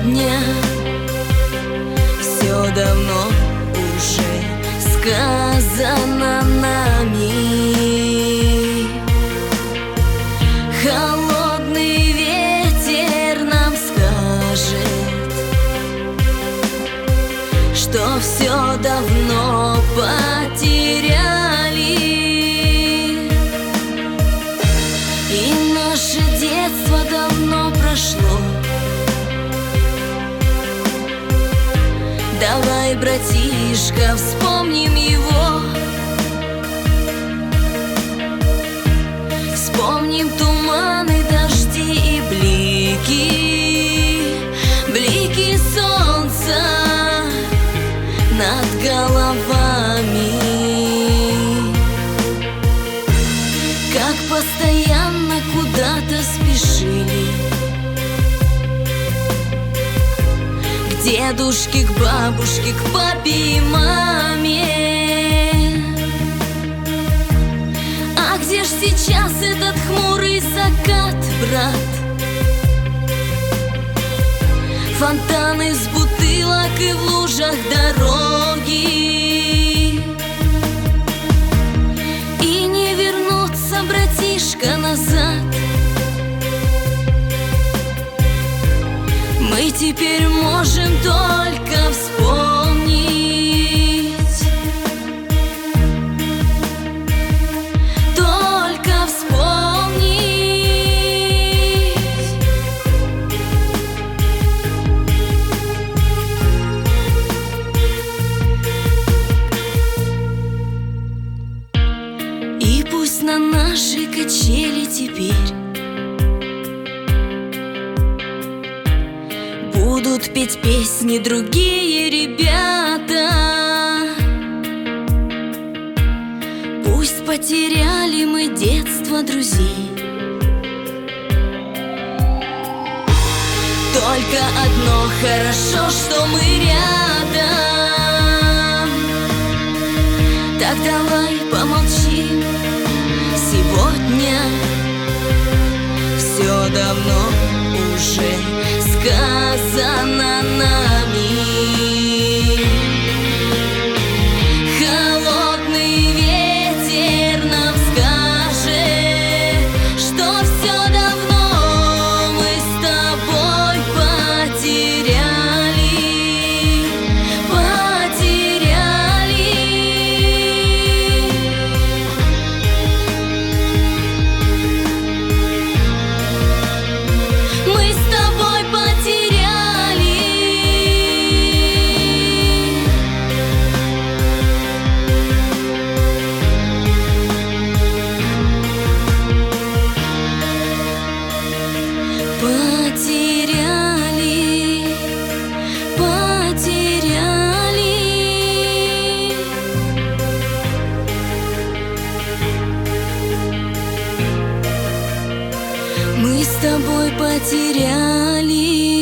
сегодня все давно уже сказано нами. Холодный ветер нам скажет, что все давно потеряли. И наше детство давно прошло. Давай, братишка, вспомним его. Вспомним туманы, дожди и блики, блики солнца над головами. Как постоянно куда-то спешили, к дедушке, к бабушке, к папе и маме. А где ж сейчас этот хмурый закат, брат? Фонтаны с бутылок и в лужах дороги. И не вернуться, братишка, назад. Мы теперь можем только вспомнить, только вспомнить. И пусть на нашей качели теперь будут петь песни другие ребята. Пусть потеряли мы детство друзей, только одно хорошо, что мы рядом. Так давай помолчим. Сегодня все давно уже сказано нами. Холодный ветер нам скажет, что все давно мы с тобой потеряли, потеряли. Мы с тобой потеряли. Потеряли, потеряли. Мы с тобой потеряли.